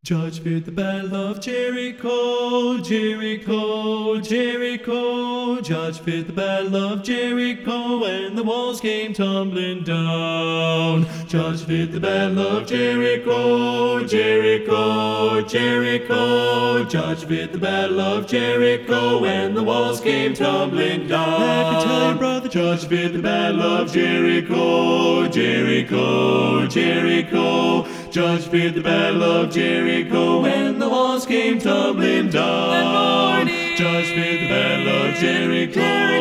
Judge feared the battle of Jericho, Jericho, Jericho. Judge feared the battle of Jericho when the walls came tumbling down. Judge feared the battle of Jericho, Jericho, Jericho. Judge feared the battle of Jericho when the walls came tumbling down. Let me tell you, brother, Judge feared the battle of Jericho, Jericho, Jericho. Judge feared the battle of Jericho when the walls came tumbling down. Judge feared the battle of Jericho,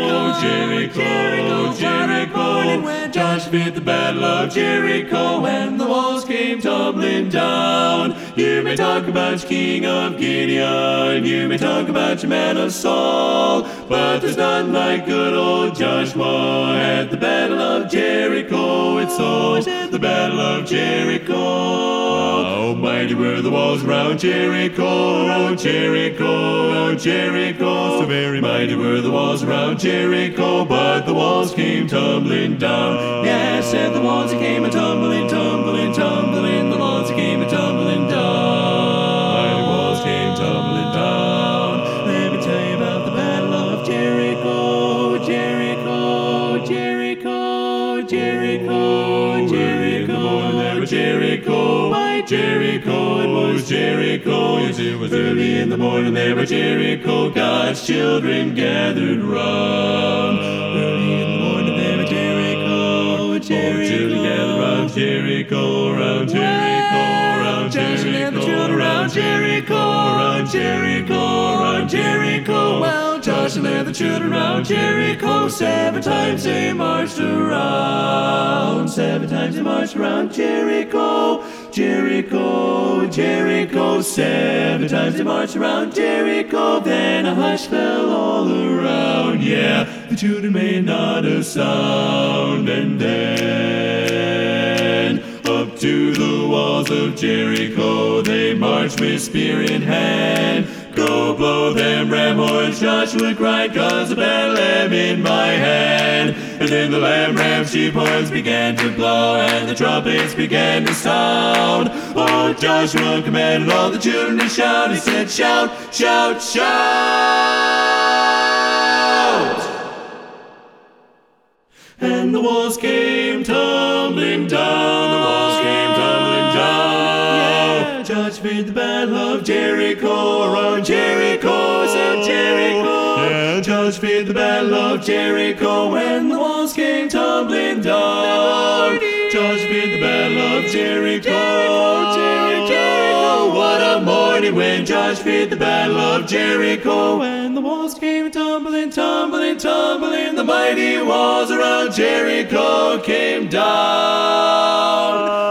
Jericho, Jericho. Judge feared the battle of Jericho when the walls came tumbling down. You may talk about your king of Gideon, you may talk about your man of Saul, but there's none like good old Joshua at the battle of Jericho. It's all the battle of Jericho. How mighty were the walls around Jericho, around Jericho, around Jericho. So very mighty were the walls around Jericho, but the walls came tumbling down. Yes, and the walls came a tumbling, tumbling, tumbling. The walls came a tumbling down. Mighty walls came tumbling down. Let me tell you about the battle of Jericho, Jericho, Jericho, Jericho, Jericho. There was Jericho, by Jericho, it was Jericho. Yes, it was early in the morning there by Jericho, God's children gathered round. Early in the morning there by Jericho, Jericho. Children gathered round Jericho, round Jericho, round Jericho, round Jericho, round Jericho, round Jericho. Well, Joshua led the children round Jericho. 7 times they marched around. 7 times they marched around Jericho, Jericho, Jericho. 7 times they marched around Jericho. Then a hush fell all around. Yeah, the children made not a sound. And then up to the walls of Jericho they marched with spear in hand. Go blow them ram horns, Joshua cried, 'cause the battle am in my hand. And then the ram sheep horns began to blow, and the trumpets began to sound. Oh, Joshua commanded all the children to shout. He said, shout, shout, shout. And the walls came tumbling down. The walls came tumbling down. Yeah. Judge feared the battle of Jericho, around Jericho, said Jericho. Yeah. Judge feared the battle of Jericho when the walls came tumbling down. Judge feared the battle of Jericho, Jericho. What a morning when Judge feared the battle of Jericho. When the walls came tumbling, tumbling, tumbling, the mighty walls around Jericho came down.